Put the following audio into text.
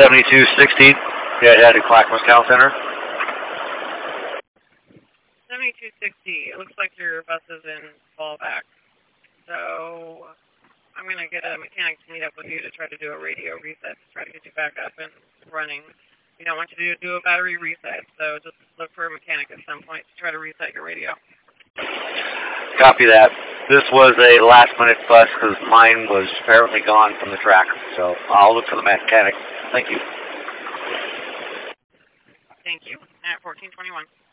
7260, head to Clackamas Cow Center. 7260, it looks like your bus is in fallback. So I'm going to get a mechanic to meet up with you to try to do a radio reset to try to get you back up and running. We don't want you to do a battery reset, so just look for a mechanic at some point to try to reset your radio. Copy that. This was a last-minute bus because mine was apparently gone from the track, so I'll look for the mechanic. Thank you. Thank you. At 1421.